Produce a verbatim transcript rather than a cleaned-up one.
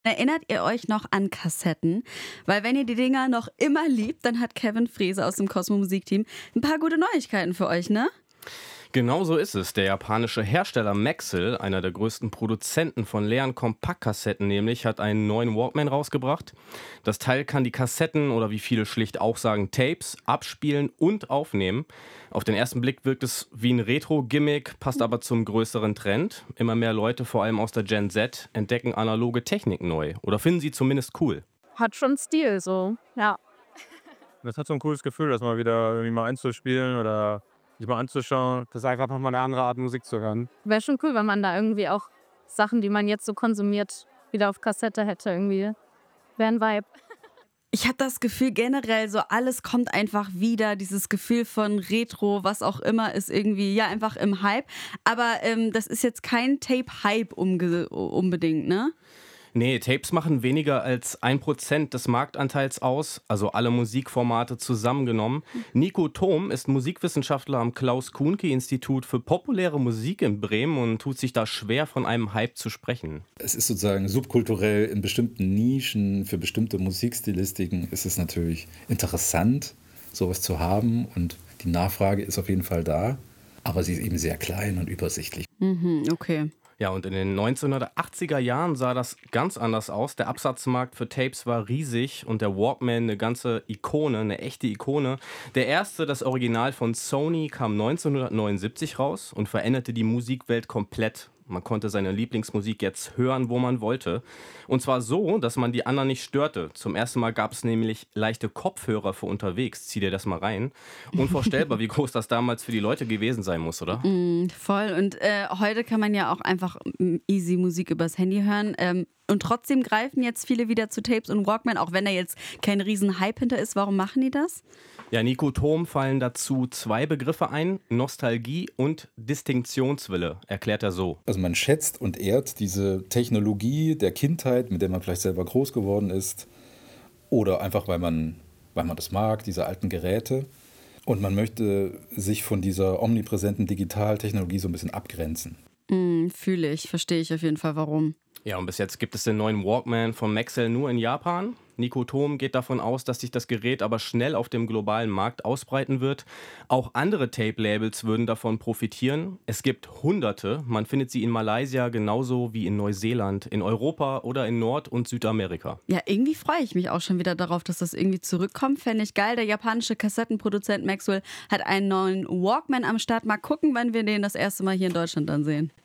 Erinnert ihr euch noch an Kassetten? Weil wenn ihr die Dinger noch immer liebt, dann hat Kevin Frese aus dem Cosmo Musikteam ein paar gute Neuigkeiten für euch, ne? Genau so ist es. Der japanische Hersteller Maxell, einer der größten Produzenten von leeren Kompaktkassetten nämlich, hat einen neuen Walkman rausgebracht. Das Teil kann die Kassetten oder wie viele schlicht auch sagen Tapes abspielen und aufnehmen. Auf den ersten Blick wirkt es wie ein Retro-Gimmick, passt aber zum größeren Trend. Immer mehr Leute, vor allem aus der Gen Z, entdecken analoge Technik neu oder finden sie zumindest cool. Hat schon Stil so, ja. Das hat so ein cooles Gefühl, das mal wieder irgendwie mal einzuspielen oder sich mal anzuschauen. Das ist einfach noch mal eine andere Art Musik zu hören. Wäre schon cool, wenn man da irgendwie auch Sachen, die man jetzt so konsumiert, wieder auf Kassette hätte irgendwie. Wäre ein Vibe. Ich habe das Gefühl generell, so alles kommt einfach wieder, dieses Gefühl von Retro, was auch immer, ist irgendwie ja einfach im Hype. Aber ähm, das ist jetzt kein Tape-Hype umge- unbedingt, ne? Nee, Tapes machen weniger als ein Prozent des Marktanteils aus, also alle Musikformate zusammengenommen. Nico Thom ist Musikwissenschaftler am Klaus-Kuhnke-Institut für populäre Musik in Bremen und tut sich da schwer, von einem Hype zu sprechen. Es ist sozusagen subkulturell in bestimmten Nischen, für bestimmte Musikstilistiken ist es natürlich interessant, sowas zu haben und die Nachfrage ist auf jeden Fall da, aber sie ist eben sehr klein und übersichtlich. Mhm, okay. Ja, und in den neunzehnhundertachtziger Jahren sah das ganz anders aus. Der Absatzmarkt für Tapes war riesig und der Walkman eine ganze Ikone, eine echte Ikone. Der erste, das Original von Sony, kam neunzehnhundertneunundsiebzig raus und veränderte die Musikwelt komplett. Man konnte seine Lieblingsmusik jetzt hören, wo man wollte. Und zwar so, dass man die anderen nicht störte. Zum ersten Mal gab es nämlich leichte Kopfhörer für unterwegs. Zieh dir das mal rein. Unvorstellbar, wie groß das damals für die Leute gewesen sein muss, oder? Mm, voll. Und äh, heute kann man ja auch einfach mm, easy Musik übers Handy hören. Ähm, und trotzdem greifen jetzt viele wieder zu Tapes und Walkman, auch wenn da jetzt kein riesen Hype hinter ist. Warum machen die das? Ja, Nico Thom fallen dazu zwei Begriffe ein, Nostalgie und Distinktionswille, erklärt er so. Also man schätzt und ehrt diese Technologie der Kindheit, mit der man vielleicht selber groß geworden ist oder einfach, weil man, weil man das mag, diese alten Geräte. Und man möchte sich von dieser omnipräsenten Digitaltechnologie so ein bisschen abgrenzen. Mm, fühle ich, verstehe ich auf jeden Fall, warum. Ja, und bis jetzt gibt es den neuen Walkman von Maxell nur in Japan. Nico Thom geht davon aus, dass sich das Gerät aber schnell auf dem globalen Markt ausbreiten wird. Auch andere Tape-Labels würden davon profitieren. Es gibt Hunderte. Man findet sie in Malaysia genauso wie in Neuseeland, in Europa oder in Nord- und Südamerika. Ja, irgendwie freue ich mich auch schon wieder darauf, dass das irgendwie zurückkommt. Fände ich geil. Der japanische Kassettenproduzent Maxell hat einen neuen Walkman am Start. Mal gucken, wann wir den das erste Mal hier in Deutschland dann sehen.